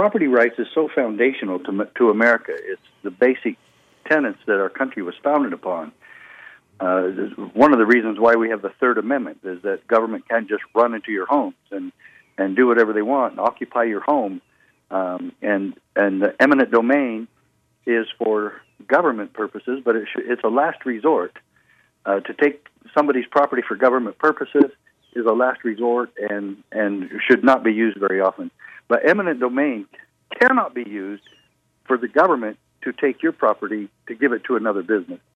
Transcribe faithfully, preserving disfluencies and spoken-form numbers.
property rights is so foundational to to America. It's the basic tenets that our country was founded upon. Uh, one of the reasons why we have the Third Amendment is that government can't just run into your homes and, and do whatever they want and occupy your home. Um, and and the eminent domain is for government purposes, but it sh- it's a last resort. Uh, to take somebody's property for government purposes is a last resort and, and should not be used very often. But eminent domain cannot be used for the government to take your property to give it to another business.